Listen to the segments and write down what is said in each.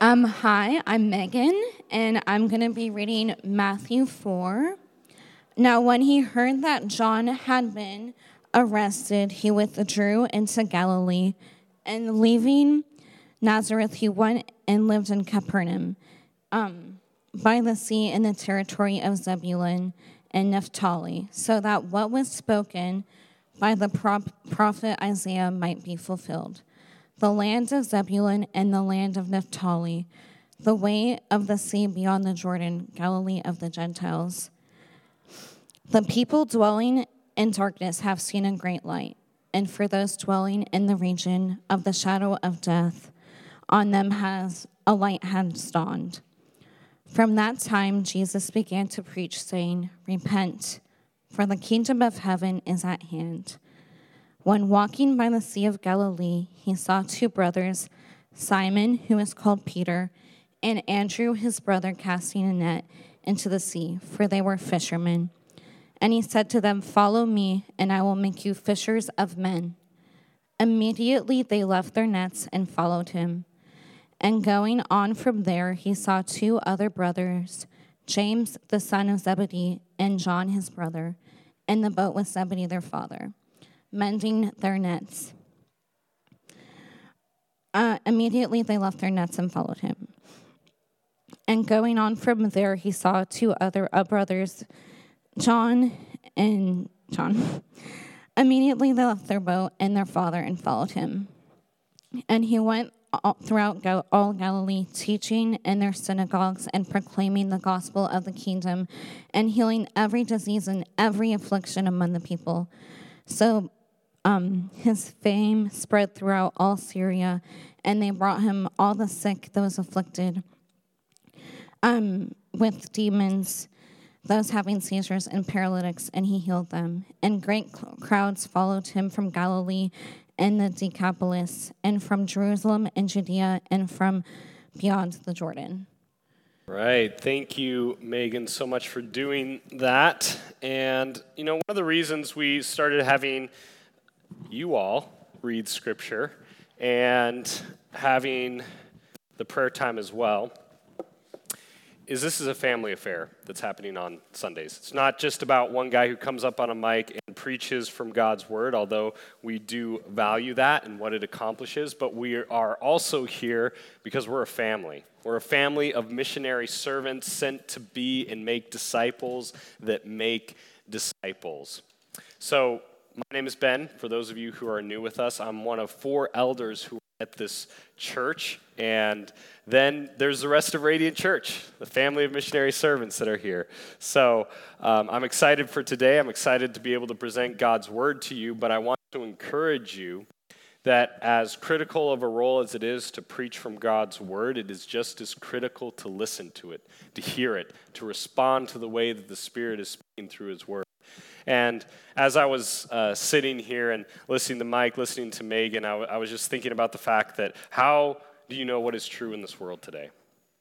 Hi, I'm Megan, and I'm going to be reading Matthew 4. Now, when he heard that John had been arrested, he withdrew into Galilee, and leaving Nazareth, he went and lived in Capernaum, by the sea in the territory of Zebulun and Naphtali, so that what was spoken by the prophet Isaiah might be fulfilled. The land of Zebulun and the land of Naphtali, the way of the sea beyond the Jordan, Galilee of the Gentiles. The people dwelling in darkness have seen a great light, and for those dwelling in the region of the shadow of death, on them has a light has dawned. From that time, Jesus began to preach, saying, "Repent, for the kingdom of heaven is at hand." When walking by the Sea of Galilee, he saw two brothers, Simon, who is called Peter, and Andrew, his brother, casting a net into the sea, for they were fishermen. And he said to them, "Follow me, and I will make you fishers of men." Immediately they left their nets and followed him. And going on from there, he saw two other brothers, James, the son of Zebedee, and John, his brother, in the boat with Zebedee, their father, mending their nets. Immediately they left their nets and followed him. And going on from there, he saw two other brothers, John and John. Immediately they left their boat and their father and followed him. And he went throughout all Galilee, teaching in their synagogues and proclaiming the gospel of the kingdom and healing every disease and every affliction among the people. So his fame spread throughout all Syria, and they brought him all the sick, those afflicted with demons, those having seizures and paralytics, and he healed them. And great crowds followed him from Galilee and the Decapolis, and from Jerusalem and Judea, and from beyond the Jordan. Right. Thank you, Megan, so much for doing that. And, one of the reasons we started having you all read Scripture and having the prayer time as well is this is a family affair that's happening on Sundays. It's not just about one guy who comes up on a mic and preaches from God's Word, although we do value that and what it accomplishes, but we are also here because we're a family. We're a family of missionary servants sent to be and make disciples that make disciples. So, my name is Ben. For those of you who are new with us, I'm one of 4 elders who are at this church, and then there's the rest of Radiant Church, the family of missionary servants that are here. So I'm excited for today. I'm excited to be able to present God's Word to you, but I want to encourage you that as critical of a role as it is to preach from God's Word, it is just as critical to listen to it, to hear it, to respond to the way that the Spirit is speaking through His Word. And as I was sitting here and listening to Mike, listening to Megan, I was just thinking about the fact that how do you know what is true in this world today?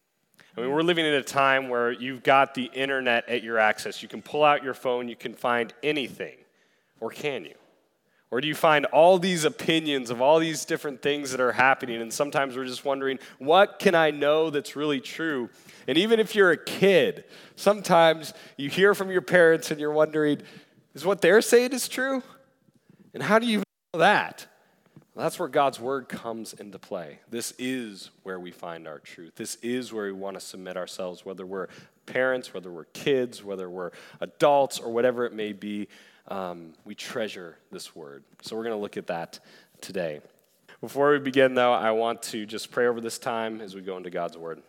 I mean, we're living in a time where you've got the internet at your access. You can pull out your phone, you can find anything. Or can you? Or do you find all these opinions of all these different things that are happening, and sometimes we're just wondering, what can I know that's really true? And even if you're a kid, sometimes you hear from your parents and you're wondering, is what they're saying is true? And how do you know that? Well, that's where God's Word comes into play. This is where we find our truth. This is where we want to submit ourselves, whether we're parents, whether we're kids, whether we're adults, or whatever it may be. We treasure this Word. So we're going to look at that today. Before we begin, though, I want to just pray over this time as we go into God's Word.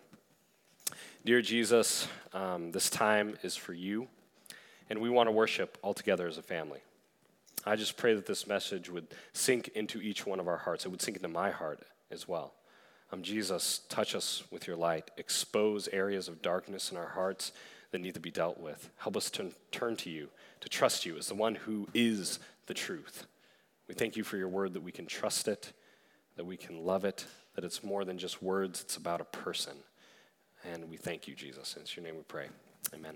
Dear Jesus, this time is for you, and we want to worship all together as a family. I just pray that this message would sink into each one of our hearts. It would sink into my heart as well. Jesus, touch us with your light. Expose areas of darkness in our hearts that need to be dealt with. Help us to turn to you, to trust you as the one who is the truth. We thank you for your word, that we can trust it, that we can love it, that it's more than just words, it's about a person. And we thank you, Jesus. In your name we pray. Amen.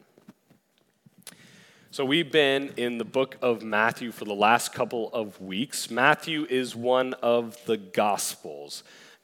So we've been in the book of Matthew for the last couple of weeks. Matthew is one of the Gospels.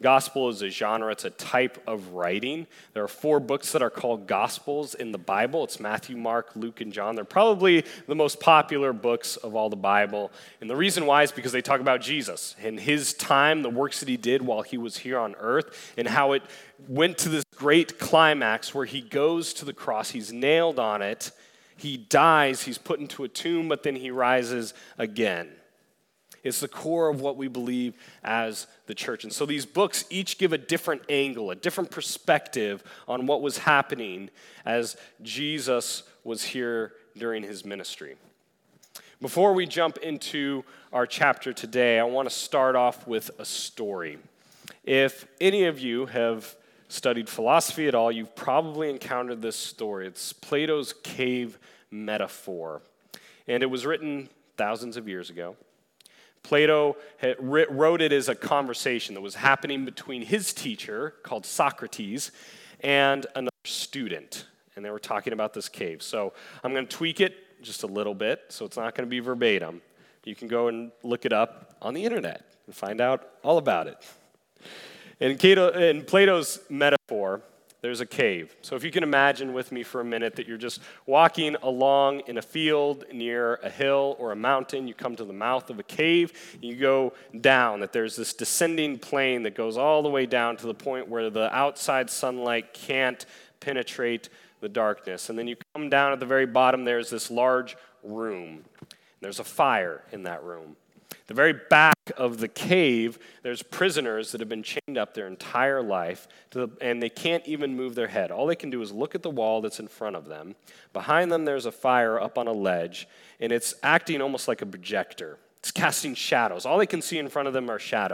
Gospel is a genre, it's a type of writing. There are 4 books that are called Gospels in the Bible. It's Matthew, Mark, Luke, and John. They're probably the most popular books of all the Bible. And the reason why is because they talk about Jesus and his time, the works that he did while he was here on earth, and how it went to this great climax where he goes to the cross, he's nailed on it, he dies, he's put into a tomb, but then he rises again. It's the core of what we believe as the church. And so these books each give a different angle, a different perspective on what was happening as Jesus was here during his ministry. Before we jump into our chapter today, I want to start off with a story. If any of you have studied philosophy at all, you've probably encountered this story. It's Plato's cave metaphor. And it was written thousands of years ago. Plato wrote it as a conversation that was happening between his teacher, called Socrates, and another student. And they were talking about this cave. So I'm going to tweak it just a little bit, so it's not going to be verbatim. You can go and look it up on the internet and find out all about it. In Plato's metaphor, there's a cave. So if you can imagine with me for a minute that you're just walking along in a field near a hill or a mountain, you come to the mouth of a cave, you go down, that there's this descending plane that goes all the way down to the point where the outside sunlight can't penetrate the darkness. And then you come down at the very bottom, there's this large room. There's a fire in that room. The very back of the cave, there's prisoners that have been chained up their entire life, and they can't even move their head. All they can do is look at the wall that's in front of them. Behind them, there's a fire up on a ledge, and it's acting almost like a projector. It's casting shadows. All they can see in front of them are shadows.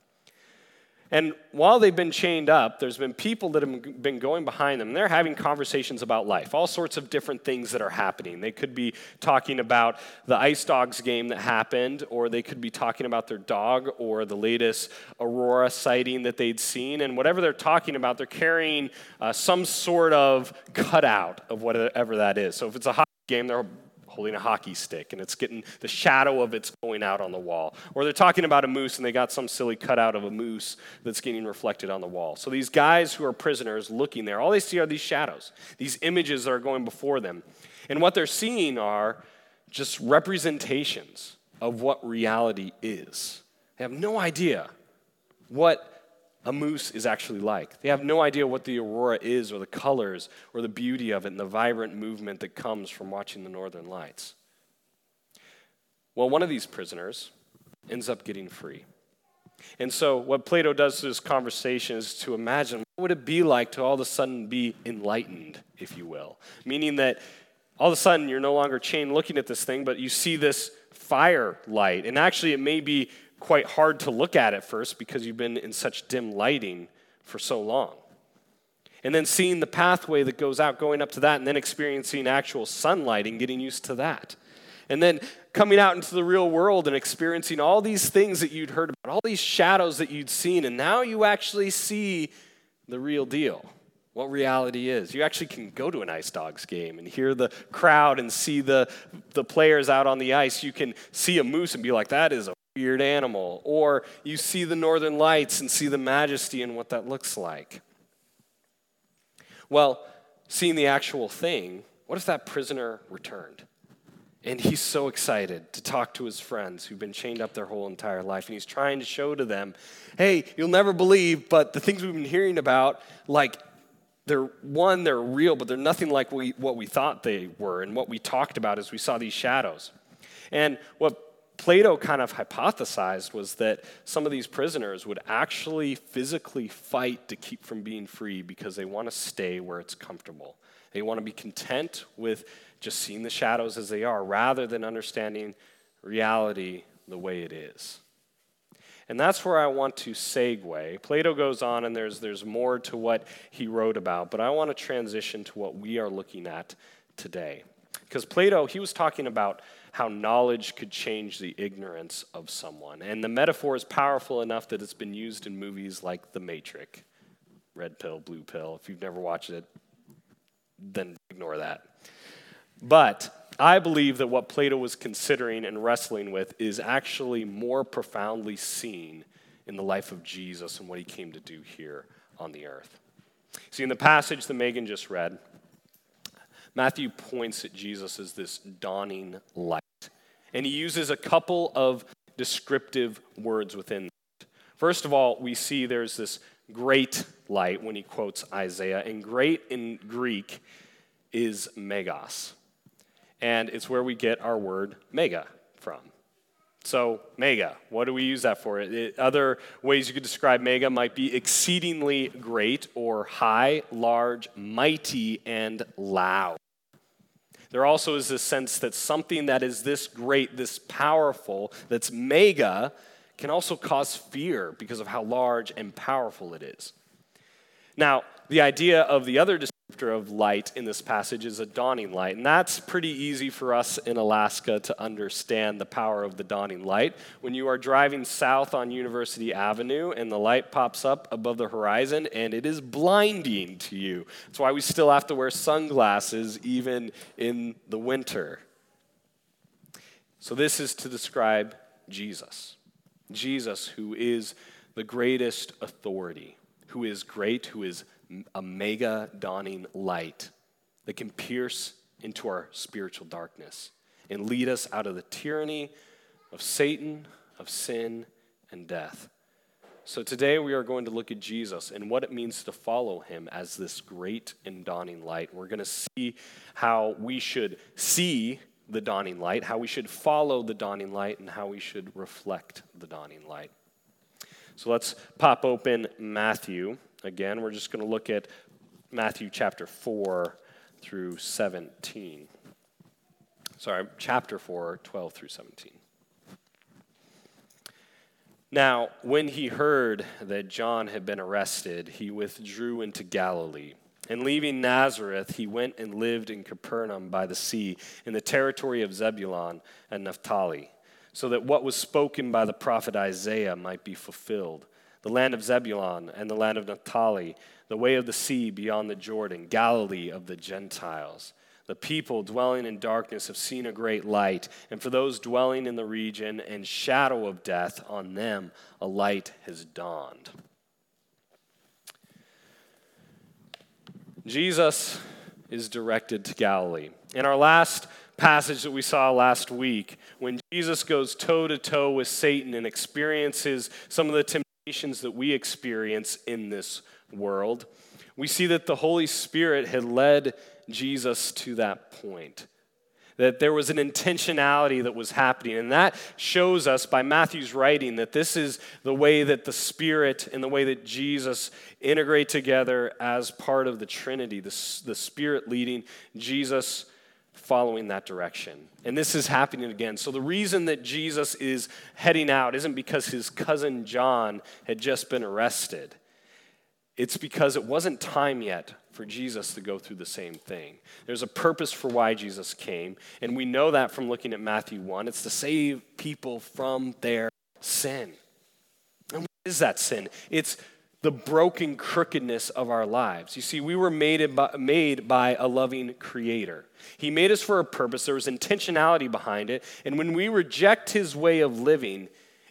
And while they've been chained up, there's been people that have been going behind them. And they're having conversations about life, all sorts of different things that are happening. They could be talking about the Ice Dogs game that happened, or they could be talking about their dog or the latest aurora sighting that they'd seen. And whatever they're talking about, they're carrying some sort of cutout of whatever that is. So if it's a hockey game, they're holding a hockey stick, and it's getting the shadow of it's going out on the wall. Or they're talking about a moose, and they got some silly cutout of a moose that's getting reflected on the wall. So these guys who are prisoners looking there, all they see are these shadows, these images that are going before them. And what they're seeing are just representations of what reality is. They have no idea what a moose is actually like. They have no idea what the aurora is, or the colors, or the beauty of it, and the vibrant movement that comes from watching the northern lights. Well, one of these prisoners ends up getting free. And so what Plato does to this conversation is to imagine what would it be like to all of a sudden be enlightened, if you will. Meaning that all of a sudden you're no longer chained looking at this thing, but you see this firelight. And actually it may be quite hard to look at first because you've been in such dim lighting for so long. And then seeing the pathway that goes out, going up to that, and then experiencing actual sunlight and getting used to that. And then coming out into the real world and experiencing all these things that you'd heard about, all these shadows that you'd seen, and now you actually see the real deal, what reality is. You actually can go to an Ice Dogs game and hear the crowd and see the players out on the ice. You can see a moose and be like, that is a weird animal. Or you see the northern lights and see the majesty and what that looks like. Well, seeing the actual thing, what if that prisoner returned? And he's so excited to talk to his friends who've been chained up their whole entire life. And he's trying to show to them, hey, you'll never believe, but the things we've been hearing about, like, they're real, but they're nothing like what we thought they were and what we talked about as we saw these shadows. And what Plato kind of hypothesized was that some of these prisoners would actually physically fight to keep from being free because they want to stay where it's comfortable. They want to be content with just seeing the shadows as they are rather than understanding reality the way it is. And that's where I want to segue. Plato goes on, and there's more to what he wrote about, but I want to transition to what we are looking at today. Because Plato, he was talking about how knowledge could change the ignorance of someone. And the metaphor is powerful enough that it's been used in movies like The Matrix. Red pill, blue pill. If you've never watched it, then ignore that. But I believe that what Plato was considering and wrestling with is actually more profoundly seen in the life of Jesus and what he came to do here on the earth. See, in the passage that Megan just read, Matthew points at Jesus as this dawning light. And he uses a couple of descriptive words within that. First of all, we see there's this great light when he quotes Isaiah. And great in Greek is megas. And it's where we get our word mega from. So, mega, what do we use that for? Other ways you could describe mega might be exceedingly great or high, large, mighty, and loud. There also is this sense that something that is this great, this powerful, that's mega, can also cause fear because of how large and powerful it is. Now, the idea of the other descriptor of light in this passage is a dawning light, and that's pretty easy for us in Alaska to understand the power of the dawning light. When you are driving south on University Avenue and the light pops up above the horizon and it is blinding to you. That's why we still have to wear sunglasses even in the winter. So this is to describe Jesus. Jesus, who is the greatest authority, who is great, who is a mega dawning light that can pierce into our spiritual darkness and lead us out of the tyranny of Satan, of sin, and death. So today we are going to look at Jesus and what it means to follow him as this great and dawning light. We're going to see how we should see the dawning light, how we should follow the dawning light, and how we should reflect the dawning light. So let's pop open Matthew. Again, we're just going to look at Matthew chapter 4 through 17. Chapter 4, 12 through 17. Now, when he heard that John had been arrested, he withdrew into Galilee. And leaving Nazareth, he went and lived in Capernaum by the sea, in the territory of Zebulun and Naphtali, so that what was spoken by the prophet Isaiah might be fulfilled. The land of Zebulun and the land of Naphtali, the way of the sea beyond the Jordan, Galilee of the Gentiles. The people dwelling in darkness have seen a great light, and for those dwelling in the region and shadow of death, on them a light has dawned. Jesus is directed to Galilee. In our last passage that we saw last week, when Jesus goes toe-to-toe with Satan and experiences some of the temptations that we experience in this world, we see that the Holy Spirit had led Jesus to that point. That there was an intentionality that was happening. And that shows us by Matthew's writing that this is the way that the Spirit and the way that Jesus integrate together as part of the Trinity. The Spirit leading, Jesus following that direction. And this is happening again. So the reason that Jesus is heading out isn't because his cousin John had just been arrested. It's because it wasn't time yet for Jesus to go through the same thing. There's a purpose for why Jesus came, and we know that from looking at Matthew 1. It's to save people from their sin. And what is that sin? It's the broken crookedness of our lives. You see, we were made by a loving creator. He made us for a purpose. There was intentionality behind it, and when we reject his way of living,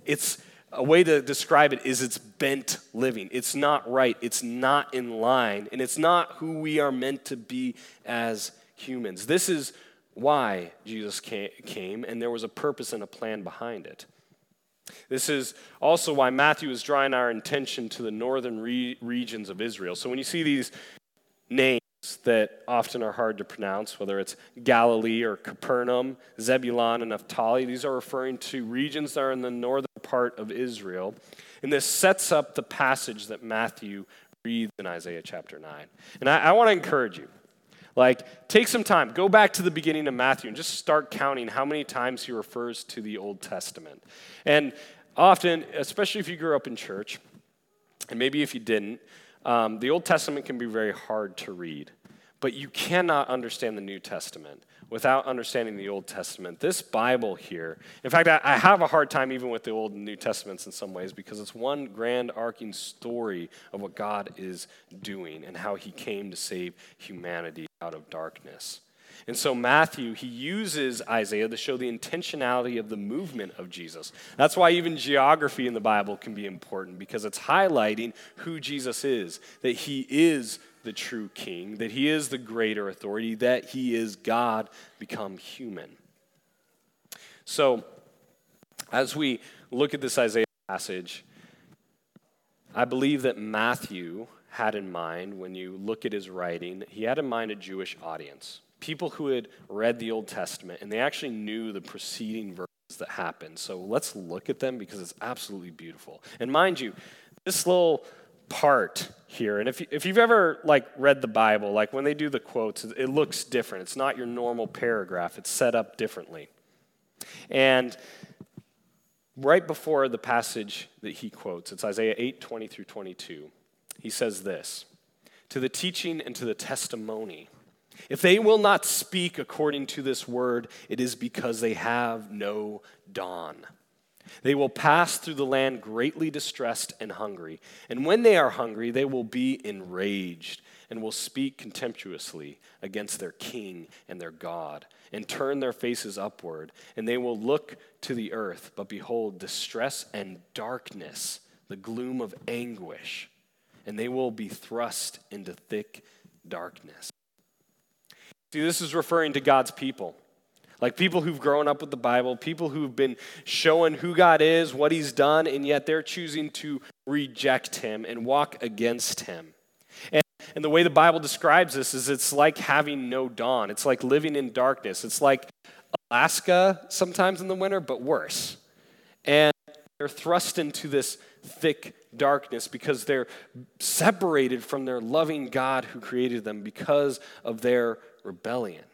a way to describe it is it's bent living. It's not right. It's not in line. And it's not who we are meant to be as humans. This is why Jesus came, and there was a purpose and a plan behind it. This is also why Matthew is drawing our attention to the northern regions of Israel. So when you see these names that often are hard to pronounce, whether it's Galilee or Capernaum, Zebulun and Naphtali, these are referring to regions that are in the northern part of Israel. And this sets up the passage that Matthew reads in Isaiah chapter 9. And I want to encourage you, take some time, go back to the beginning of Matthew and just start counting how many times he refers to the Old Testament. And often, especially if you grew up in church, and maybe if you didn't, the Old Testament can be very hard to read, but you cannot understand the New Testament without understanding the Old Testament. This Bible here, in fact, I have a hard time even with the Old and New Testaments in some ways because it's one grand arcing story of what God is doing and how he came to save humanity out of darkness. And so Matthew, he uses Isaiah to show the intentionality of the movement of Jesus. That's why even geography in the Bible can be important, because it's highlighting who Jesus is, that he is the true king, that he is the greater authority, that he is God become human. So as we look at this Isaiah passage, I believe that Matthew had in mind, when you look at his writing, he had in mind a Jewish audience. People who had read the Old Testament, and they actually knew the preceding verses that happened. So let's look at them because it's absolutely beautiful. And mind you, this little part here, and if you've ever read the Bible, when they do the quotes, it looks different. It's not your normal paragraph. It's set up differently. And right before the passage that he quotes, it's Isaiah 8:20 through 22. He says this, "To the teaching and to the testimony, if they will not speak according to this word, it is because they have no dawn. They will pass through the land greatly distressed and hungry. And when they are hungry, they will be enraged and will speak contemptuously against their king and their God and turn their faces upward. And they will look to the earth, but behold, distress and darkness, the gloom of anguish, and they will be thrust into thick darkness." See, this is referring to God's people. People who've grown up with the Bible, people who've been showing who God is, what he's done, and yet they're choosing to reject him and walk against him. And the way the Bible describes this is it's like having no dawn. It's like living in darkness. It's like Alaska sometimes in the winter, but worse. And they're thrust into this thick darkness because they're separated from their loving God who created them because of their rebellion.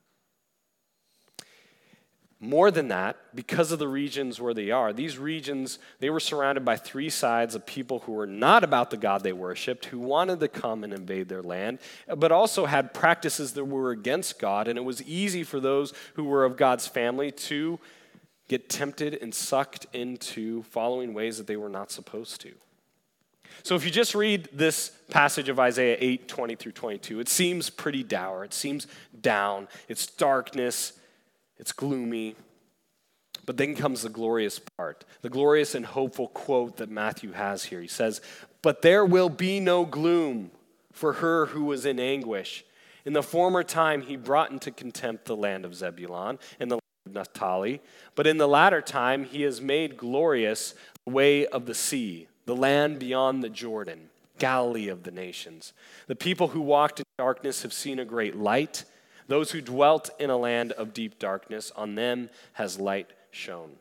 More than that, because of the regions where they are, these regions, they were surrounded by three sides of people who were not about the God they worshiped, who wanted to come and invade their land, but also had practices that were against God, and it was easy for those who were of God's family to get tempted and sucked into following ways that they were not supposed to. So if you just read this passage of Isaiah 8:20 through 22, it seems pretty dour. It seems down. It's darkness. It's gloomy. But then comes the glorious part, the glorious and hopeful quote that Matthew has here. He says, "But there will be no gloom for her who was in anguish. In the former time he brought into contempt the land of Zebulun and the land of Naphtali. But in the latter time he has made glorious the way of the sea, the land beyond the Jordan, Galilee of the nations. The people who walked in darkness have seen a great light. Those who dwelt in a land of deep darkness, on them has light shone."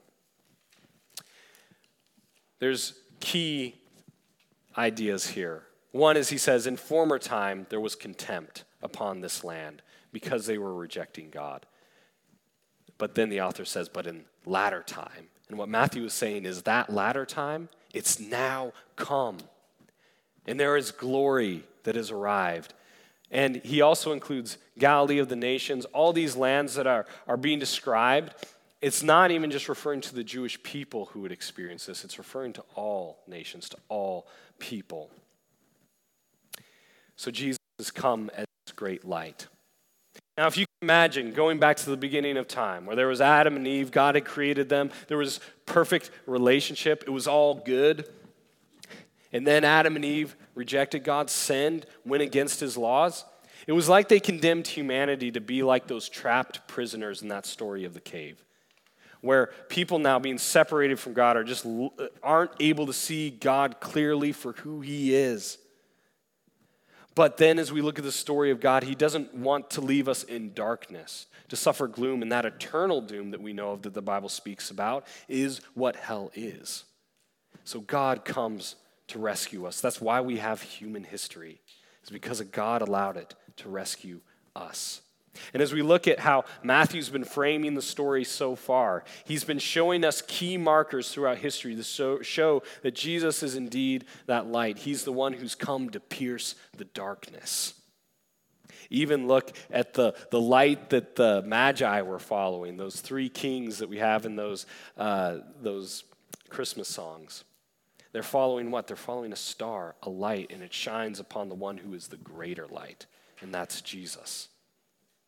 There's key ideas here. One is he says, in former time there was contempt upon this land because they were rejecting God. But then the author says, but in latter time. And what Matthew is saying is that latter time, it's now come. And there is glory that has arrived. And he also includes Galilee of the nations, all these lands that are being described. It's not even just referring to the Jewish people who would experience this. It's referring to all nations, to all people. So Jesus has come as this great light. Now, if you can imagine going back to the beginning of time, where there was Adam and Eve, God had created them, there was perfect relationship, it was all good. And then Adam and Eve rejected God, sinned, went against his laws. It was like they condemned humanity to be like those trapped prisoners in that story of the cave, where people now being separated from God aren't able to see God clearly for who he is. But then as we look at the story of God, he doesn't want to leave us in darkness, to suffer gloom, and that eternal doom that we know of that the Bible speaks about is what hell is. So God comes to rescue us. That's why we have human history. It's because God allowed it to rescue us. And as we look at how Matthew's been framing the story so far, he's been showing us key markers throughout history to show that Jesus is indeed that light. He's the one who's come to pierce the darkness. Even look at the light that the Magi were following, those three kings that we have in those Christmas songs. They're following what? They're following a star, a light, and it shines upon the one who is the greater light, and that's Jesus.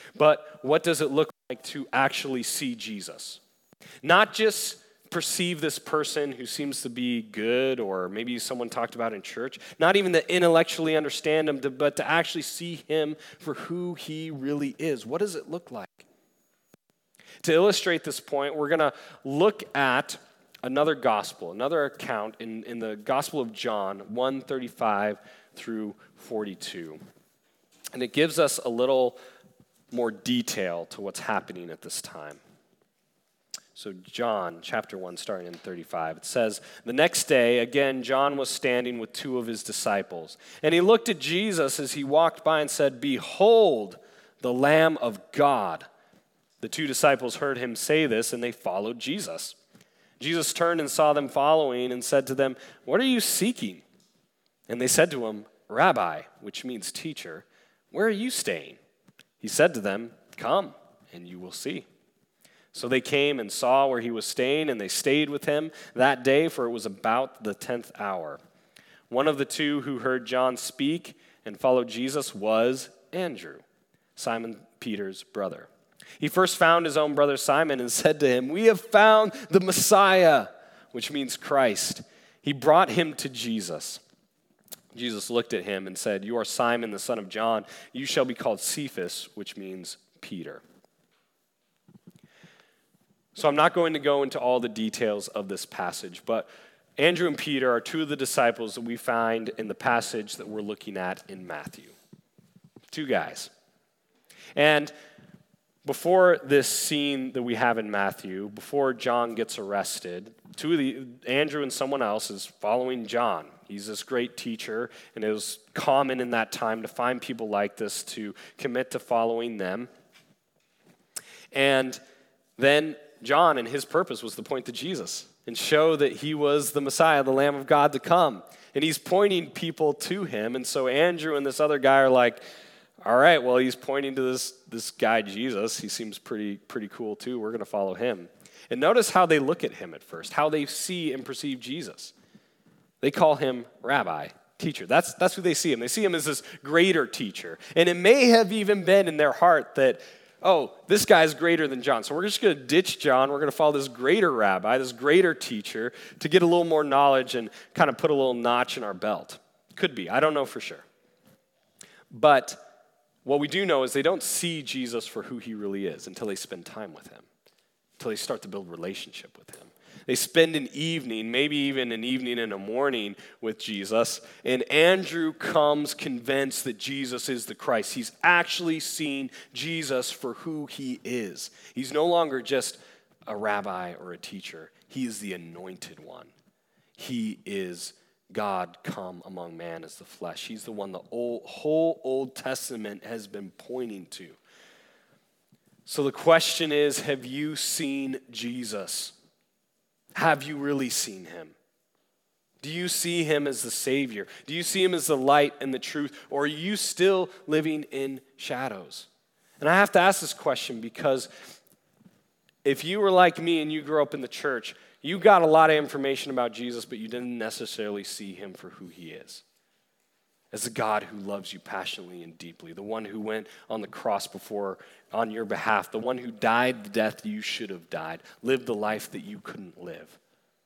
But what does it look like to actually see Jesus? Not just perceive this person who seems to be good, or maybe someone talked about in church, not even to intellectually understand him, but to actually see him for who he really is. What does it look like? To illustrate this point, we're going to look at another gospel, another account in the Gospel of John, 1:35 through 42. And it gives us a little more detail to what's happening at this time. So John, chapter 1, starting in 35, it says, "The next day, again, John was standing with two of his disciples. And he looked at Jesus as he walked by and said, 'Behold, the Lamb of God.' The two disciples heard him say this, and they followed Jesus. Jesus turned and saw them following and said to them, 'What are you seeking?' And they said to him, 'Rabbi,' which means teacher, 'where are you staying?' He said to them, 'Come, and you will see.' So they came and saw where he was staying, and they stayed with him that day, for it was about the 10th hour. One of the two who heard John speak and followed Jesus was Andrew, Simon Peter's brother. He first found his own brother Simon and said to him, 'We have found the Messiah,' which means Christ. He brought him to Jesus. Jesus looked at him and said, 'You are Simon, the son of John. You shall be called Cephas,' which means Peter." So I'm not going to go into all the details of this passage, but Andrew and Peter are two of the disciples that we find in the passage that we're looking at in Matthew. Two guys. And before this scene that we have in Matthew, before John gets arrested, Andrew and someone else is following John. He's this great teacher, and it was common in that time to find people like this to commit to following them. And then John and his purpose was to point to Jesus and show that he was the Messiah, the Lamb of God to come. And he's pointing people to him. And so Andrew and this other guy are like, all right, well, he's pointing to this guy Jesus. He seems pretty cool too. We're going to follow him. And notice how they look at him at first, how they see and perceive Jesus. They call him Rabbi, teacher. That's who they see him. They see him as this greater teacher. And it may have even been in their heart that, oh, this guy's greater than John. So we're just going to ditch John. We're going to follow this greater rabbi, this greater teacher, to get a little more knowledge and kind of put a little notch in our belt. Could be. I don't know for sure. But what we do know is they don't see Jesus for who he really is until they spend time with him, until they start to build relationship with him. They spend an evening, maybe even an evening and a morning with Jesus, and Andrew comes convinced that Jesus is the Christ. He's actually seen Jesus for who he is. He's no longer just a rabbi or a teacher. He is the anointed one. He is God come among man as the flesh. He's the one the whole Old Testament has been pointing to. So the question is, have you seen Jesus? Have you really seen him? Do you see him as the Savior? Do you see him as the light and the truth? Or are you still living in shadows? And I have to ask this question because if you were like me and you grew up in the church, you got a lot of information about Jesus, but you didn't necessarily see him for who he is. As the God who loves you passionately and deeply, the one who went on the cross on your behalf, the one who died the death you should have died, lived the life that you couldn't live.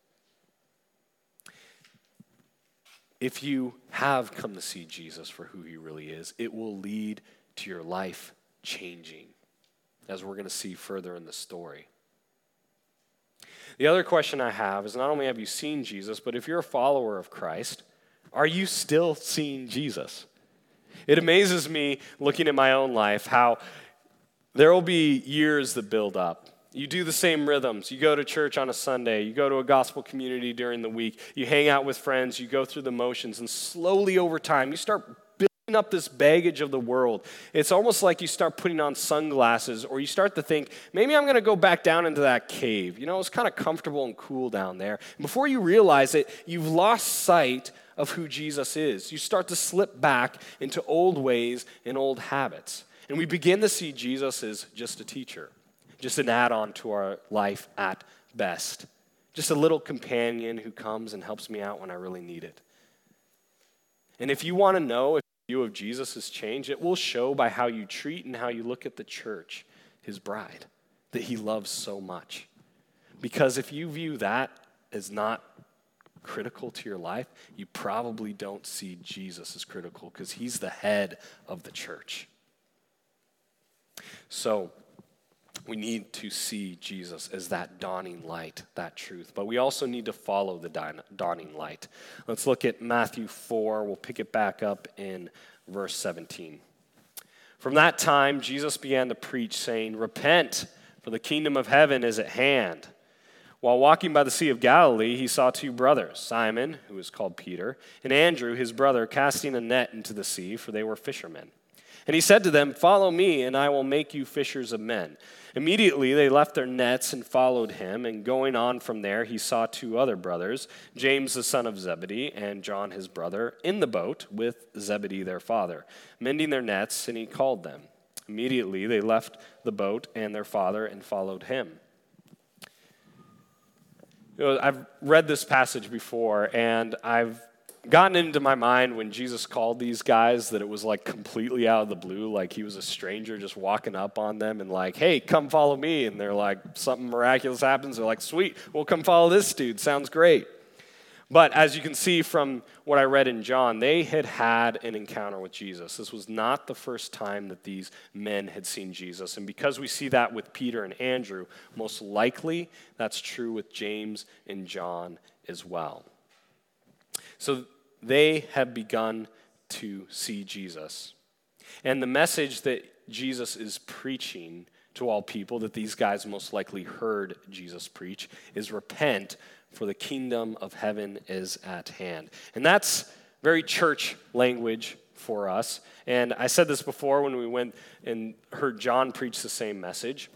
If you have come to see Jesus for who he really is, it will lead to your life changing, as we're going to see further in the story. The other question I have is not only have you seen Jesus, but if you're a follower of Christ, are you still seeing Jesus? It amazes me looking at my own life how there will be years that build up. You do the same rhythms. You go to church on a Sunday. You go to a gospel community during the week. You hang out with friends. You go through the motions. And slowly over time, you start building up this baggage of the world. It's almost like you start putting on sunglasses, or you start to think, maybe I'm going to go back down into that cave. You know, it's kind of comfortable and cool down there. And before you realize it, you've lost sight of who Jesus is. You start to slip back into old ways and old habits. And we begin to see Jesus as just a teacher, just an add-on to our life at best, just a little companion who comes and helps me out when I really need it. And if you want to know if view of Jesus has changed, it will show by how you treat and how you look at the church, his bride, that he loves so much. Because if you view that as not critical to your life, you probably don't see Jesus as critical because he's the head of the church. So we need to see Jesus as that dawning light, that truth. But we also need to follow the dawning light. Let's look at Matthew 4. We'll pick it back up in verse 17. From that time, Jesus began to preach, saying, "Repent, for the kingdom of heaven is at hand." While walking by the Sea of Galilee, he saw two brothers, Simon, who is called Peter, and Andrew, his brother, casting a net into the sea, for they were fishermen. And he said to them, "Follow me, and I will make you fishers of men." Immediately they left their nets and followed him, and going on from there, he saw two other brothers, James the son of Zebedee and John his brother, in the boat with Zebedee their father, mending their nets, and he called them. Immediately they left the boat and their father and followed him. I've read this passage before, and I've gotten into my mind when Jesus called these guys that it was like completely out of the blue, like he was a stranger just walking up on them and like, "Hey, come follow me." And they're like, something miraculous happens. They're like, "Sweet, we'll come follow this dude. Sounds great." But as you can see from what I read in John, they had had an encounter with Jesus. This was not the first time that these men had seen Jesus. And because we see that with Peter and Andrew, most likely that's true with James and John as well. So they have begun to see Jesus. And the message that Jesus is preaching to all people, that these guys most likely heard Jesus preach, is repent, for the kingdom of heaven is at hand. And that's very church language for us. And I said this before when we went and heard John preach the same message.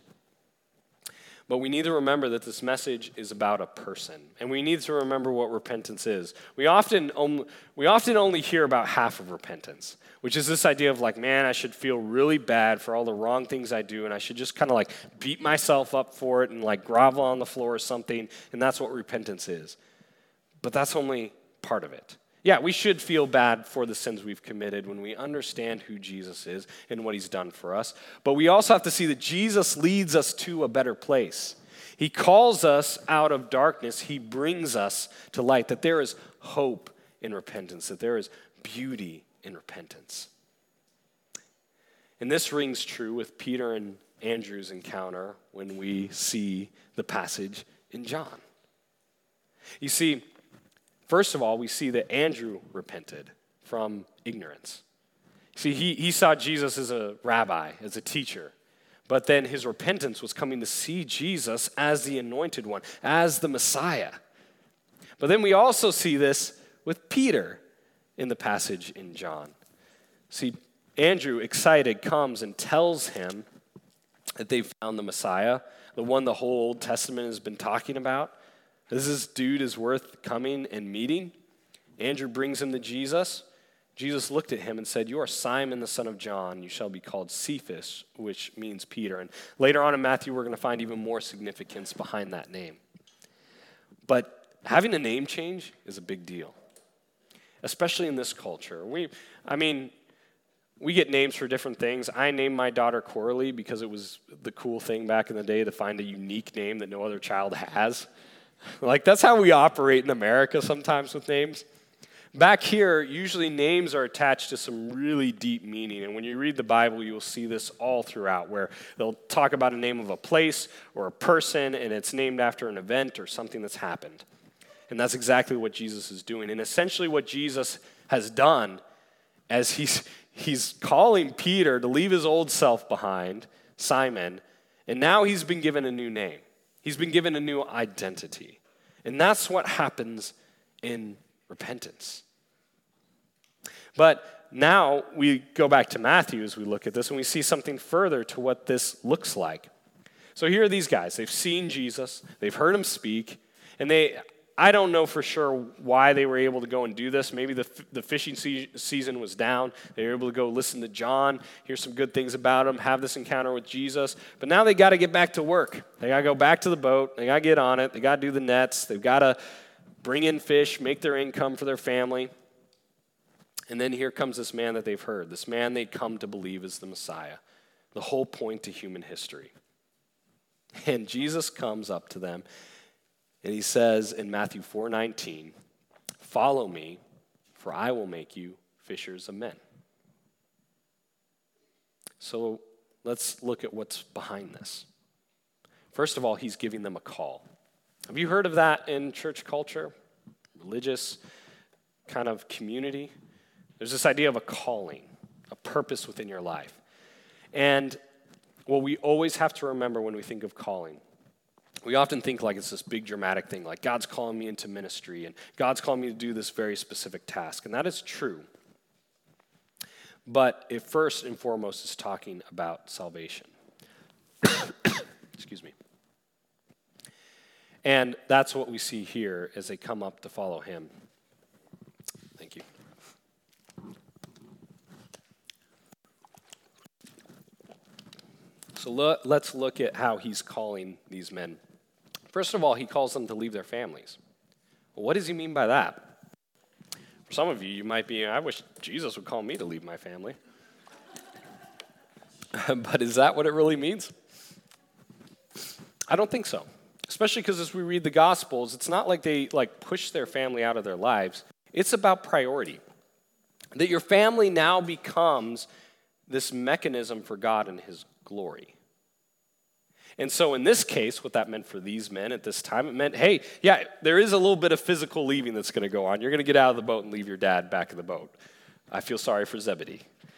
But we need to remember that this message is about a person. And we need to remember what repentance is. We often only hear about half of repentance, which is this idea of like, man, I should feel really bad for all the wrong things I do, and I should just kind of like beat myself up for it and like grovel on the floor or something, and that's what repentance is. But that's only part of it. Yeah, we should feel bad for the sins we've committed when we understand who Jesus is and what he's done for us. But we also have to see that Jesus leads us to a better place. He calls us out of darkness. He brings us to light, that there is hope in repentance, that there is beauty in repentance. And this rings true with Peter and Andrew's encounter when we see the passage in John. You see, first of all, we see that Andrew repented from ignorance. See, he saw Jesus as a rabbi, as a teacher, but then his repentance was coming to see Jesus as the anointed one, as the Messiah. But then we also see this with Peter in the passage in John. See, Andrew, excited, comes and tells him that they've found the Messiah, the one the whole Old Testament has been talking about. This dude is worth coming and meeting. Andrew brings him to Jesus. Jesus looked at him and said, "You are Simon the son of John. You shall be called Cephas," which means Peter. And later on in Matthew, we're going to find even more significance behind that name. But having a name change is a big deal, especially in this culture. We get names for different things. I named my daughter Coralie because it was the cool thing back in the day to find a unique name that no other child has. Like, that's how we operate in America sometimes with names. Back here, usually names are attached to some really deep meaning. And when you read the Bible, you will see this all throughout, where they'll talk about a name of a place or a person, and it's named after an event or something that's happened. And that's exactly what Jesus is doing. And essentially what Jesus has done as he's calling Peter to leave his old self behind, Simon, and now he's been given a new name. He's been given a new identity. And that's what happens in repentance. But now we go back to Matthew as we look at this, and we see something further to what this looks like. So here are these guys. They've seen Jesus. They've heard him speak. And I don't know for sure why they were able to go and do this. Maybe the fishing season was down. They were able to go listen to John, hear some good things about him, have this encounter with Jesus. But now they got to get back to work. They got to go back to the boat. They got to get on it. They got to do the nets. They've got to bring in fish, make their income for their family. And then here comes this man that they've heard, this man they'd come to believe is the Messiah, the whole point to human history. And Jesus comes up to them, and he says in Matthew 4:19, "Follow me, for I will make you fishers of men." So let's look at what's behind this. First of all, he's giving them a call. Have you heard of that in church culture, religious kind of community? There's this idea of a calling, a purpose within your life. And what we always have to remember when we think of calling, we often think like it's this big dramatic thing, like God's calling me into ministry and God's calling me to do this very specific task. And that is true. But it first and foremost is talking about salvation. Excuse me. And that's what we see here as they come up to follow him. Thank you. So let's look at how he's calling these men. First of all, he calls them to leave their families. Well, what does he mean by that? For some of you, you might be, I wish Jesus would call me to leave my family. But is that what it really means? I don't think so. Especially because as we read the Gospels, it's not like they push their family out of their lives. It's about priority. That your family now becomes this mechanism for God and his glory. And so in this case, what that meant for these men at this time, it meant, hey, yeah, there is a little bit of physical leaving that's going to go on. You're going to get out of the boat and leave your dad back in the boat. I feel sorry for Zebedee.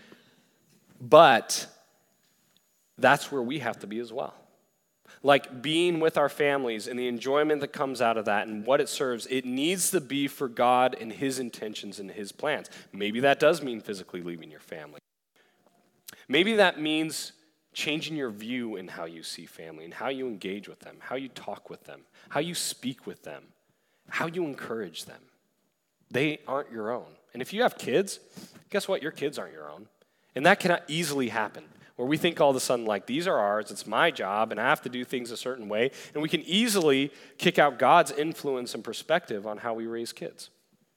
But that's where we have to be as well. Like being with our families and the enjoyment that comes out of that and what it serves, it needs to be for God and his intentions and his plans. Maybe that does mean physically leaving your family. Maybe that means changing your view in how you see family and how you engage with them, how you talk with them, how you speak with them, how you encourage them. They aren't your own. And if you have kids, guess what? Your kids aren't your own. And that can easily happen, where we think all of a sudden, like, these are ours, it's my job, and I have to do things a certain way. And we can easily kick out God's influence and perspective on how we raise kids.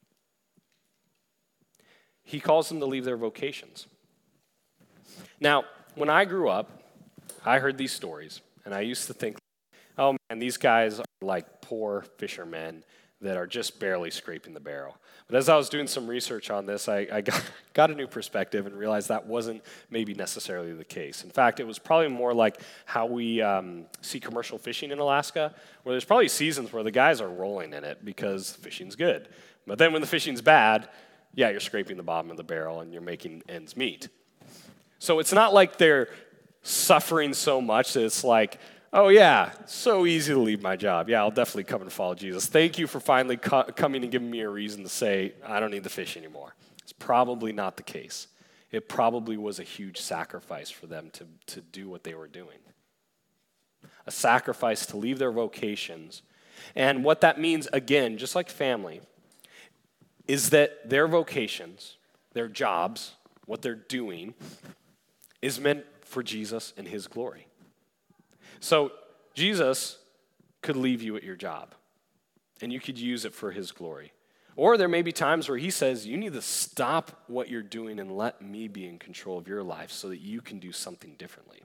He calls them to leave their vocations. Now, when I grew up, I heard these stories, and I used to think, oh man, these guys are like poor fishermen that are just barely scraping the barrel. But as I was doing some research on this, I got a new perspective and realized that wasn't maybe necessarily the case. In fact, it was probably more like how we see commercial fishing in Alaska, where there's probably seasons where the guys are rolling in it because fishing's good. But then when the fishing's bad, yeah, you're scraping the bottom of the barrel and you're making ends meet. So it's not like they're suffering so much that it's like, oh yeah, so easy to leave my job. Yeah, I'll definitely come and follow Jesus. Thank you for finally coming and giving me a reason to say, I don't need the fish anymore. It's probably not the case. It probably was a huge sacrifice for them to do what they were doing. A sacrifice to leave their vocations. And what that means, again, just like family, is that their vocations, their jobs, what they're doing, is meant for Jesus and his glory. So Jesus could leave you at your job, and you could use it for his glory. Or there may be times where he says, you need to stop what you're doing and let me be in control of your life so that you can do something differently.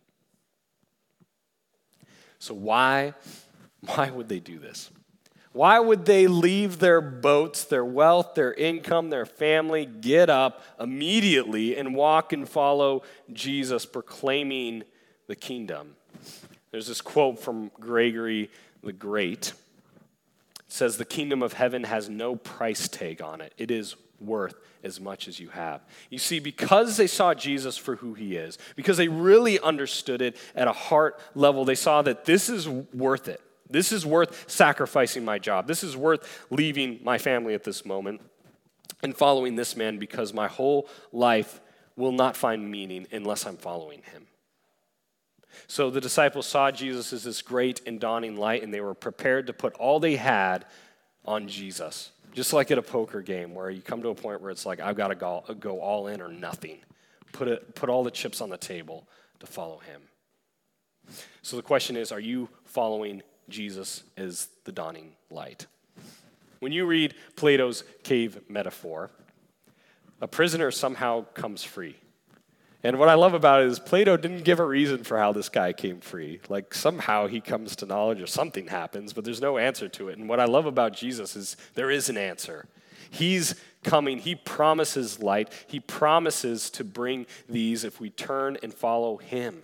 So why would they do this? Why would they leave their boats, their wealth, their income, their family, get up immediately and walk and follow Jesus, proclaiming the kingdom? There's this quote from Gregory the Great. It says, the kingdom of heaven has no price tag on it. It is worth as much as you have. You see, because they saw Jesus for who he is, because they really understood it at a heart level, they saw that this is worth it. This is worth sacrificing my job. This is worth leaving my family at this moment and following this man because my whole life will not find meaning unless I'm following him. So the disciples saw Jesus as this great and dawning light, and they were prepared to put all they had on Jesus. Just like at a poker game where you come to a point where it's like, I've got to go all in or nothing. Put all the chips on the table to follow him. So the question is, are you following Jesus as the dawning light? When you read Plato's cave metaphor, a prisoner somehow comes free. And what I love about it is Plato didn't give a reason for how this guy came free. Like somehow he comes to knowledge or something happens, but there's no answer to it. And what I love about Jesus is there is an answer. He's coming. He promises light. He promises to bring these if we turn and follow him.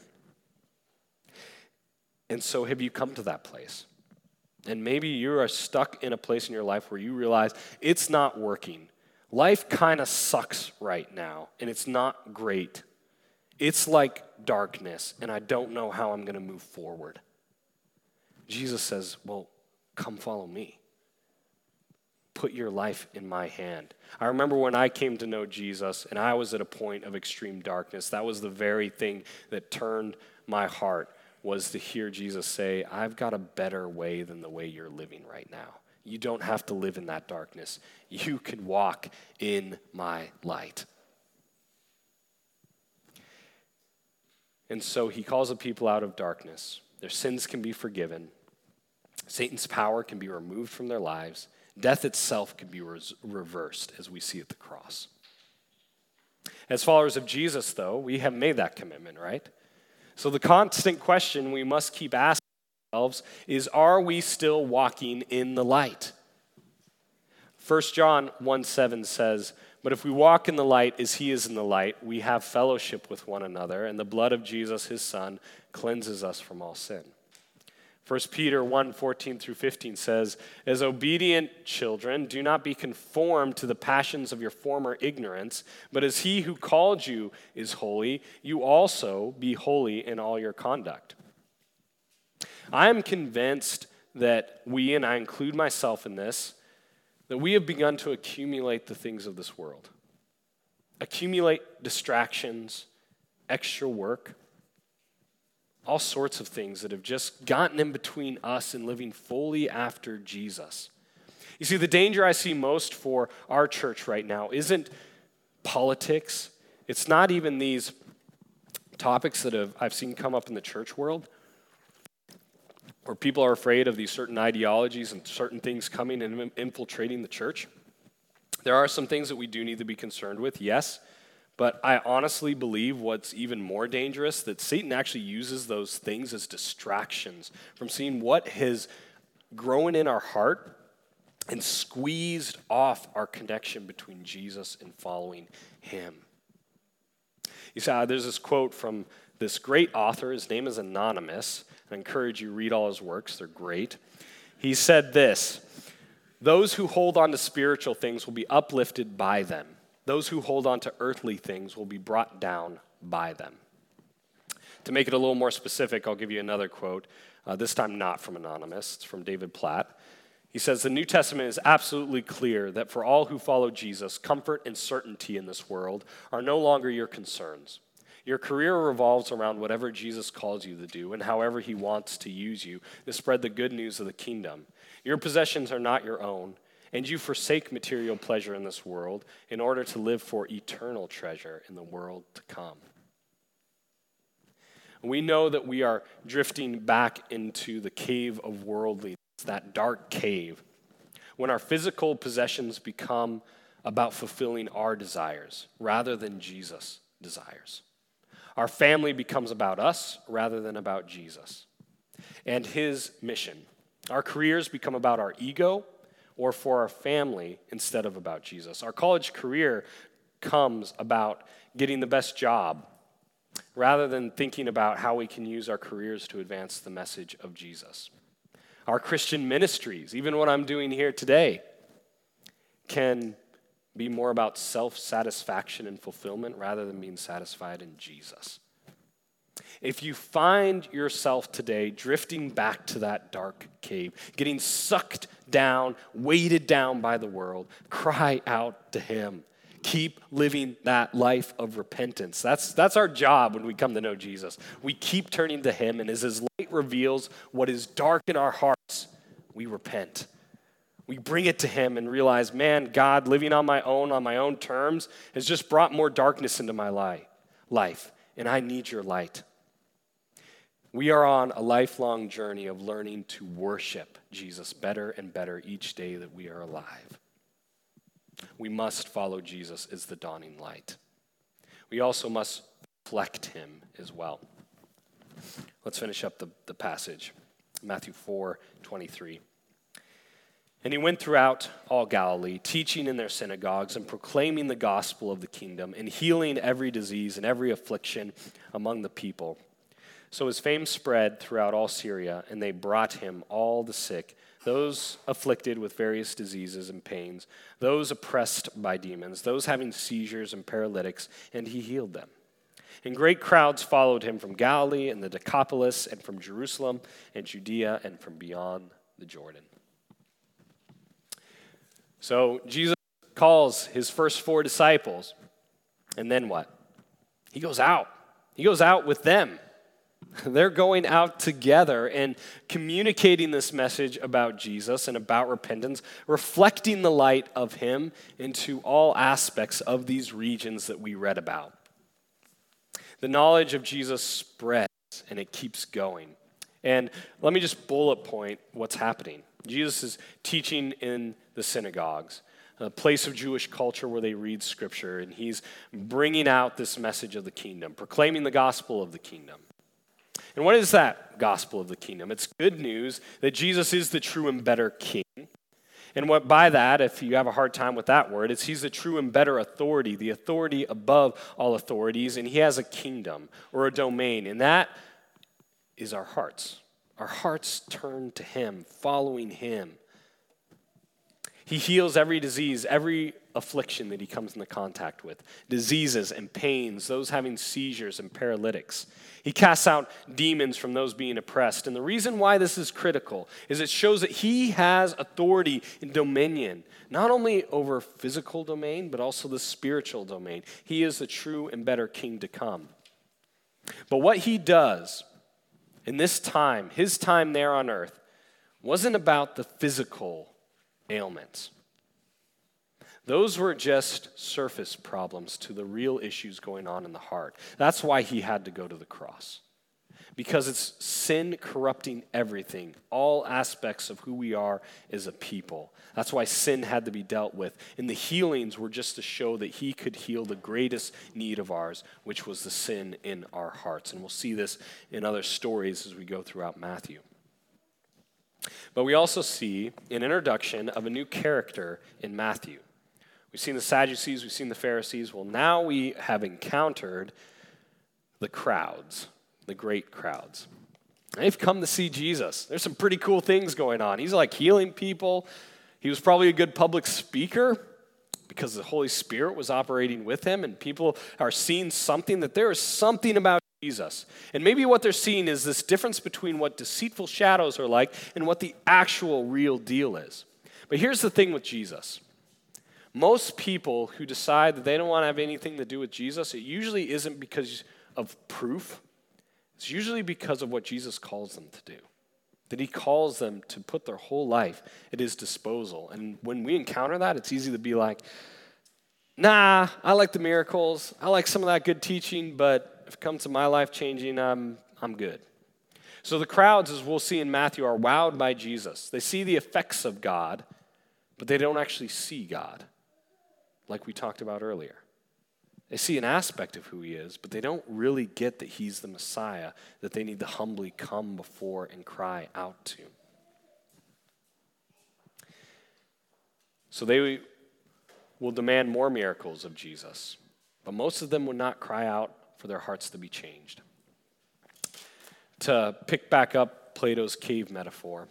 And so have you come to that place? And maybe you are stuck in a place in your life where you realize it's not working. Life kind of sucks right now, and it's not great. It's like darkness, and I don't know how I'm going to move forward. Jesus says, well, come follow me. Put your life in my hand. I remember when I came to know Jesus, and I was at a point of extreme darkness. That was the very thing that turned my heart, was to hear Jesus say, I've got a better way than the way you're living right now. You don't have to live in that darkness. You can walk in my light. And so he calls the people out of darkness. Their sins can be forgiven. Satan's power can be removed from their lives. Death itself can be reversed, as we see at the cross. As followers of Jesus, though, we have made that commitment, right? So the constant question we must keep asking ourselves is, are we still walking in the light? 1 John 1:7 says, but if we walk in the light as he is in the light, we have fellowship with one another, and the blood of Jesus, his son, cleanses us from all sin. 1 Peter 1:14-15 says, as obedient children, do not be conformed to the passions of your former ignorance, but as he who called you is holy, you also be holy in all your conduct. I am convinced that we, and I include myself in this, that we have begun to accumulate the things of this world. Accumulate distractions, extra work, all sorts of things that have just gotten in between us and living fully after Jesus. You see, the danger I see most for our church right now isn't politics. It's not even these topics that I've seen come up in the church world, where people are afraid of these certain ideologies and certain things coming and infiltrating the church. There are some things that we do need to be concerned with, yes, but I honestly believe what's even more dangerous, that Satan actually uses those things as distractions from seeing what has grown in our heart and squeezed off our connection between Jesus and following him. You see, there's this quote from this great author. His name is Anonymous. I encourage you to read all his works. They're great. He said this, those who hold on to spiritual things will be uplifted by them. Those who hold on to earthly things will be brought down by them. To make it a little more specific, I'll give you another quote, this time not from Anonymous. It's from David Platt. He says, the New Testament is absolutely clear that for all who follow Jesus, comfort and certainty in this world are no longer your concerns. Your career revolves around whatever Jesus calls you to do and however he wants to use you to spread the good news of the kingdom. Your possessions are not your own, and you forsake material pleasure in this world in order to live for eternal treasure in the world to come. We know that we are drifting back into the cave of worldliness, that dark cave, when our physical possessions become about fulfilling our desires rather than Jesus' desires. Our family becomes about us rather than about Jesus and his mission. Our careers become about our ego or for our family instead of about Jesus. Our college career comes about getting the best job rather than thinking about how we can use our careers to advance the message of Jesus. Our Christian ministries, even what I'm doing here today, can be more about self-satisfaction and fulfillment rather than being satisfied in Jesus. If you find yourself today drifting back to that dark cave, getting sucked down, weighted down by the world, cry out to him. Keep living that life of repentance. That's our job when we come to know Jesus. We keep turning to him, and as his light reveals what is dark in our hearts, we repent. We bring it to him and realize, man, God, living on my own terms, has just brought more darkness into my life, and I need your light. We are on a lifelong journey of learning to worship Jesus better and better each day that we are alive. We must follow Jesus as the dawning light. We also must reflect him as well. Let's finish up the passage. Matthew 4:23. And he went throughout all Galilee, teaching in their synagogues and proclaiming the gospel of the kingdom and healing every disease and every affliction among the people. So his fame spread throughout all Syria, and they brought him all the sick, those afflicted with various diseases and pains, those oppressed by demons, those having seizures and paralytics, and he healed them. And great crowds followed him from Galilee and the Decapolis and from Jerusalem and Judea and from beyond the Jordan. So Jesus calls his first 4 disciples, and then what? He goes out. He goes out with them. They're going out together and communicating this message about Jesus and about repentance, reflecting the light of him into all aspects of these regions that we read about. The knowledge of Jesus spreads, and it keeps going. And let me just bullet point what's happening. Jesus is teaching in the synagogues, a place of Jewish culture where they read Scripture, and he's bringing out this message of the kingdom, proclaiming the gospel of the kingdom. And what is that gospel of the kingdom? It's good news that Jesus is the true and better king. And what by that, if you have a hard time with that word, it's he's the true and better authority, the authority above all authorities, and he has a kingdom or a domain, and that is our hearts. Our hearts turn to him, following him. He heals every disease, every affliction that he comes into contact with, diseases and pains, those having seizures and paralytics. He casts out demons from those being oppressed. And the reason why this is critical is it shows that he has authority and dominion, not only over physical domain, but also the spiritual domain. He is the true and better king to come. But what he does in this time, his time there on earth, wasn't about the physical ailments. Those were just surface problems to the real issues going on in the heart. That's why he had to go to the cross. Because it's sin corrupting everything, all aspects of who we are as a people. That's why sin had to be dealt with. And the healings were just to show that he could heal the greatest need of ours, which was the sin in our hearts. And we'll see this in other stories as we go throughout Matthew. But we also see an introduction of a new character in Matthew. We've seen the Sadducees, we've seen the Pharisees. Well, now we have encountered the crowds, the great crowds. They've come to see Jesus. There's some pretty cool things going on. He's like healing people. He was probably a good public speaker because the Holy Spirit was operating with him, and people are seeing something, that there is something about Jesus. And maybe what they're seeing is this difference between what deceitful shadows are like and what the actual real deal is. But here's the thing with Jesus. Most people who decide that they don't want to have anything to do with Jesus, it usually isn't because of proof. It's usually because of what Jesus calls them to do. That he calls them to put their whole life at his disposal. And when we encounter that, it's easy to be like, nah, I like the miracles. I like some of that good teaching, but if it comes to my life changing, I'm good. So the crowds, as we'll see in Matthew, are wowed by Jesus. They see the effects of God, but they don't actually see God, like we talked about earlier. They see an aspect of who he is, but they don't really get that he's the Messiah that they need to humbly come before and cry out to. So they will demand more miracles of Jesus, but most of them would not cry out for their hearts to be changed. To pick back up Plato's cave metaphor,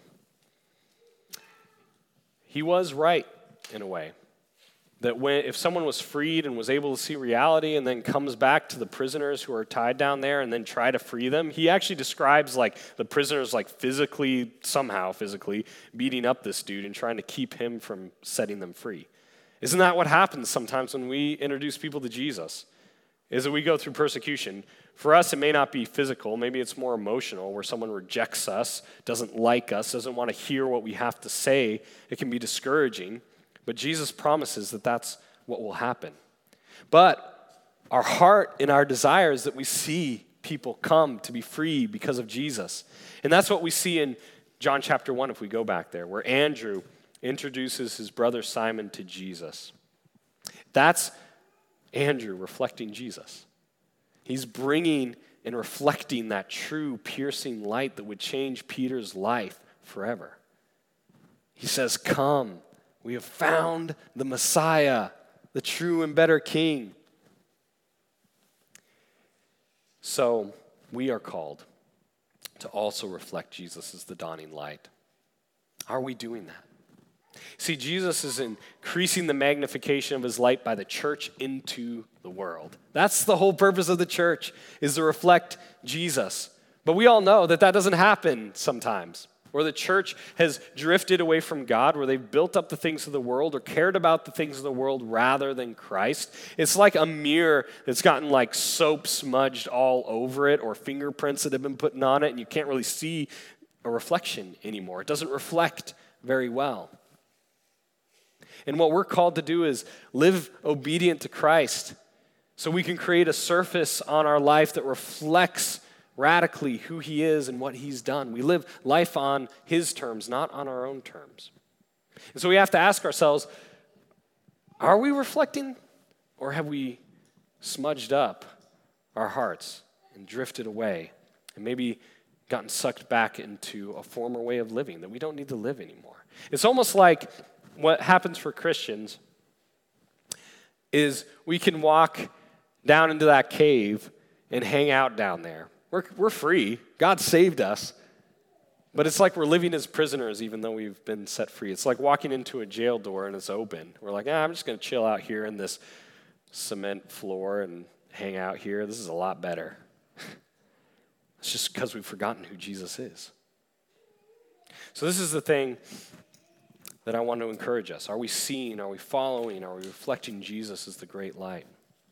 he was right in a way. That if someone was freed and was able to see reality and then comes back to the prisoners who are tied down there and then try to free them, he actually describes like the prisoners like somehow physically beating up this dude and trying to keep him from setting them free. Isn't that what happens sometimes when we introduce people to Jesus? Is that we go through persecution. For us, it may not be physical. Maybe it's more emotional, where someone rejects us, doesn't like us, doesn't want to hear what we have to say. It can be discouraging. But Jesus promises that that's what will happen. But our heart and our desire is that we see people come to be free because of Jesus. And that's what we see in John chapter 1, if we go back there, where Andrew introduces his brother Simon to Jesus. That's Andrew reflecting Jesus. He's bringing and reflecting that true, piercing light that would change Peter's life forever. He says, "Come, we have found the Messiah, the true and better King." So we are called to also reflect Jesus as the dawning light. Are we doing that? See, Jesus is increasing the magnification of his light by the church into the world. That's the whole purpose of the church, is to reflect Jesus. But we all know that doesn't happen sometimes, where the church has drifted away from God, where they've built up the things of the world or cared about the things of the world rather than Christ. It's like a mirror that's gotten like soap smudged all over it or fingerprints that have been put on it, and you can't really see a reflection anymore. It doesn't reflect very well. And what we're called to do is live obedient to Christ so we can create a surface on our life that reflects radically who he is and what he's done. We live life on his terms, not on our own terms. And so we have to ask ourselves, are we reflecting, or have we smudged up our hearts and drifted away and maybe gotten sucked back into a former way of living that we don't need to live anymore? It's almost like what happens for Christians is we can walk down into that cave and hang out down there. We're free. God saved us. But it's like we're living as prisoners even though we've been set free. It's like walking into a jail door and it's open. We're like, I'm just going to chill out here in this cement floor and hang out here. This is a lot better. It's just because we've forgotten who Jesus is. So this is the thing that I want to encourage us. Are we seeing? Are we following? Are we reflecting Jesus as the great light?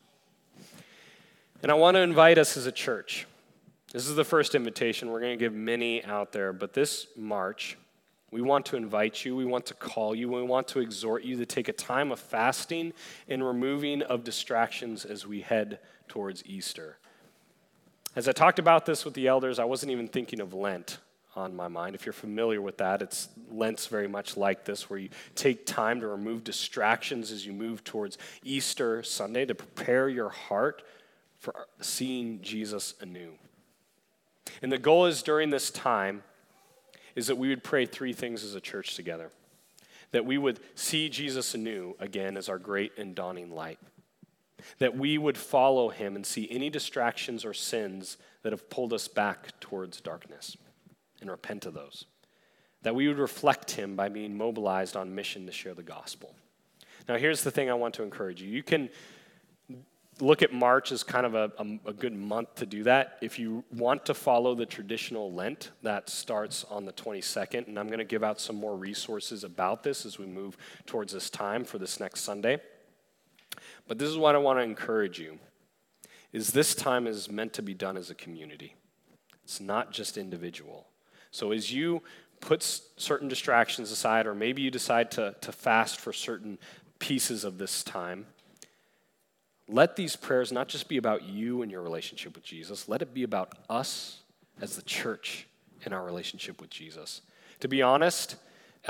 And I want to invite us as a church. This is the first invitation. We're going to give many out there, but this March, we want to invite you, we want to call you, we want to exhort you to take a time of fasting and removing of distractions as we head towards Easter. As I talked about this with the elders, I wasn't even thinking of Lent on my mind. If you're familiar with that, Lent's very much like this, where you take time to remove distractions as you move towards Easter Sunday to prepare your heart for seeing Jesus anew. And the goal is during this time is that we would pray three things as a church together. That we would see Jesus anew again as our great and dawning light. That we would follow him and see any distractions or sins that have pulled us back towards darkness and repent of those. That we would reflect him by being mobilized on mission to share the gospel. Now here's the thing I want to encourage you. You can look at March as kind of a good month to do that. If you want to follow the traditional Lent, that starts on the 22nd, and I'm going to give out some more resources about this as we move towards this time for this next Sunday. But this is what I want to encourage you, is this time is meant to be done as a community. It's not just individual. So as you put certain distractions aside, or maybe you decide to fast for certain pieces of this time, let these prayers not just be about you and your relationship with Jesus. Let it be about us as the church in our relationship with Jesus. To be honest,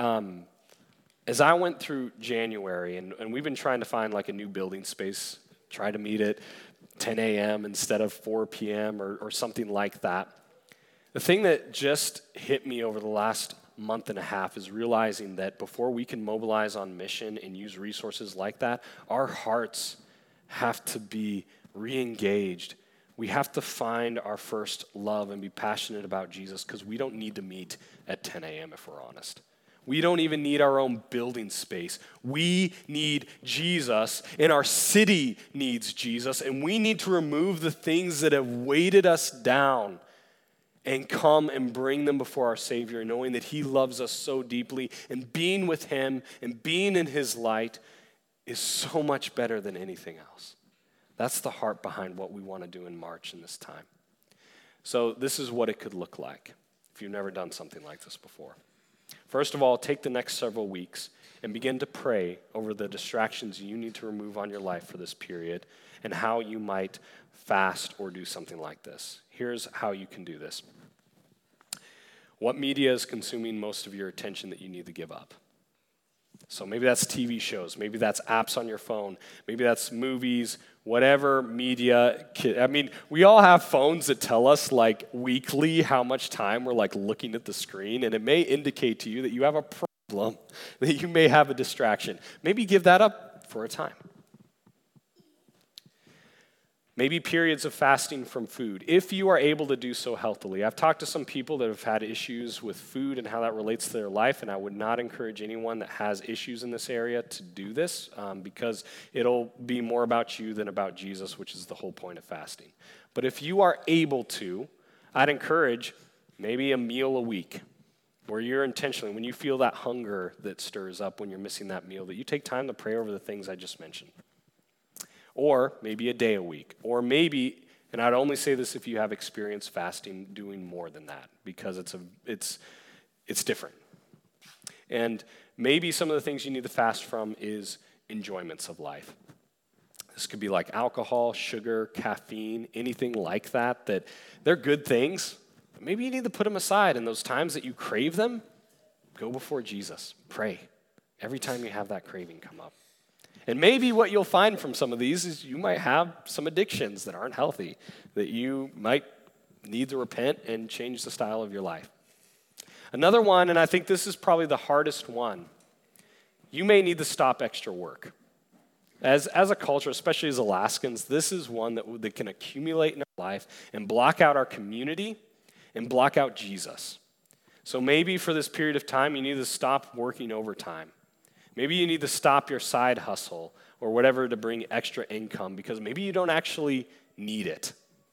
as I went through January, and we've been trying to find like a new building space, try to meet at 10 a.m. instead of 4 p.m. or something like that. The thing that just hit me over the last month and a half is realizing that before we can mobilize on mission and use resources like that, our hearts have to be re-engaged. We have to find our first love and be passionate about Jesus, because we don't need to meet at 10 a.m. if we're honest. We don't even need our own building space. We need Jesus, and our city needs Jesus, and we need to remove the things that have weighted us down and come and bring them before our Savior, knowing that he loves us so deeply, and being with him and being in his light is so much better than anything else. That's the heart behind what we want to do in March in this time. So this is what it could look like if you've never done something like this before. First of all, take the next several weeks and begin to pray over the distractions you need to remove on your life for this period and how you might fast or do something like this. Here's how you can do this. What media is consuming most of your attention that you need to give up? So maybe that's TV shows, maybe that's apps on your phone, maybe that's movies, whatever media. I mean, we all have phones that tell us like weekly how much time we're like looking at the screen, and it may indicate to you that you have a problem, that you may have a distraction. Maybe give that up for a time. Maybe periods of fasting from food, if you are able to do so healthily. I've talked to some people that have had issues with food and how that relates to their life, and I would not encourage anyone that has issues in this area to do this because it'll be more about you than about Jesus, which is the whole point of fasting. But if you are able to, I'd encourage maybe a meal a week where you're intentionally, when you feel that hunger that stirs up when you're missing that meal, that you take time to pray over the things I just mentioned. Or maybe a day a week. Or maybe, and I'd only say this if you have experience fasting, doing more than that, because it's different. And maybe some of the things you need to fast from is enjoyments of life. This could be like alcohol, sugar, caffeine, anything like that they're good things. But maybe you need to put them aside, and those times that you crave them, go before Jesus. Pray every time you have that craving come up. And maybe what you'll find from some of these is you might have some addictions that aren't healthy, that you might need to repent and change the style of your life. Another one, and I think this is probably the hardest one, you may need to stop extra work. As a culture, especially as Alaskans, this is one that can accumulate in our life and block out our community and block out Jesus. So maybe for this period of time, you need to stop working overtime. Maybe you need to stop your side hustle or whatever to bring extra income because maybe you don't actually need it.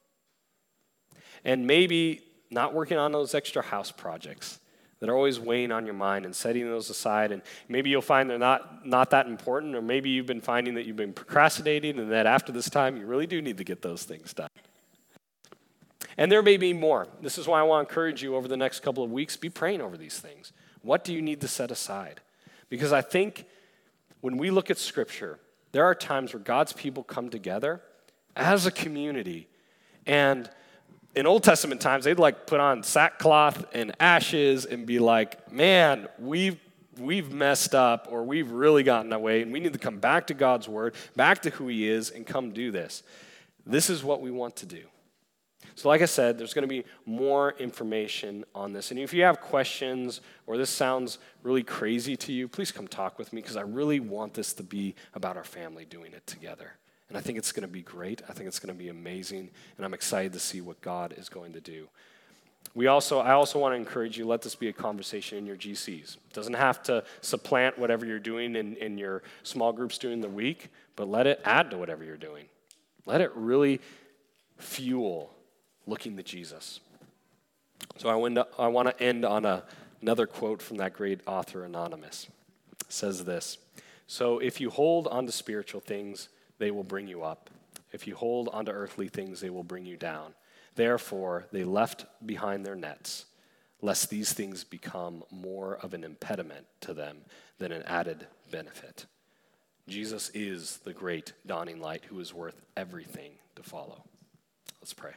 And maybe not working on those extra house projects that are always weighing on your mind and setting those aside. And maybe you'll find they're not that important, or maybe you've been finding that you've been procrastinating and that after this time you really do need to get those things done. And there may be more. This is why I want to encourage you over the next couple of weeks, be praying over these things. What do you need to set aside? Because I think when we look at Scripture, there are times where God's people come together as a community. And in Old Testament times, they'd like put on sackcloth and ashes and be like, man, we've messed up, or we've really gotten away, and we need to come back to God's word, back to who he is, and come do this. This is what we want to do. So like I said, there's going to be more information on this. And if you have questions or this sounds really crazy to you, please come talk with me, because I really want this to be about our family doing it together. And I think it's going to be great. I think it's going to be amazing. And I'm excited to see what God is going to do. I also want to encourage you, let this be a conversation in your GCs. It doesn't have to supplant whatever you're doing in your small groups during the week, but let it add to whatever you're doing. Let it really fuel looking to Jesus. So I want to end on another quote from that great author, Anonymous. It says this: "So if you hold on to spiritual things, they will bring you up. If you hold on to earthly things, they will bring you down. Therefore, they left behind their nets, lest these things become more of an impediment to them than an added benefit." Jesus is the great dawning light who is worth everything to follow. Let's pray.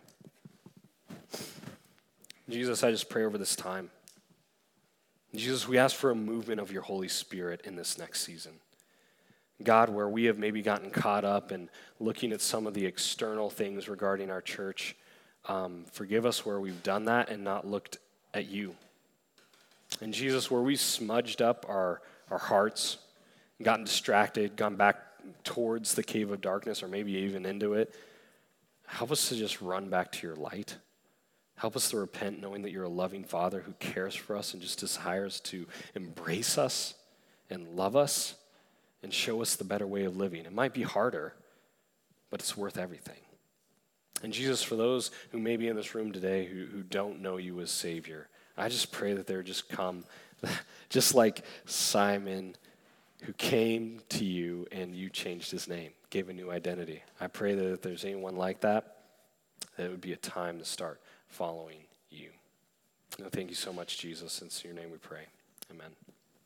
Jesus, I just pray over this time. Jesus, we ask for a movement of your Holy Spirit in this next season. God, where we have maybe gotten caught up in looking at some of the external things regarding our church, forgive us where we've done that and not looked at you. And Jesus, where we've smudged up our hearts, gotten distracted, gone back towards the cave of darkness, or maybe even into it, help us to just run back to your light. Help us to repent, knowing that you're a loving Father who cares for us and just desires to embrace us and love us and show us the better way of living. It might be harder, but it's worth everything. And Jesus, for those who may be in this room today who don't know you as Savior, I just pray that they're just come, just like Simon, who came to you and you changed his name, gave a new identity. I pray that if there's anyone like that, that it would be a time to start following you. Thank you so much, Jesus. In your name we pray. Amen.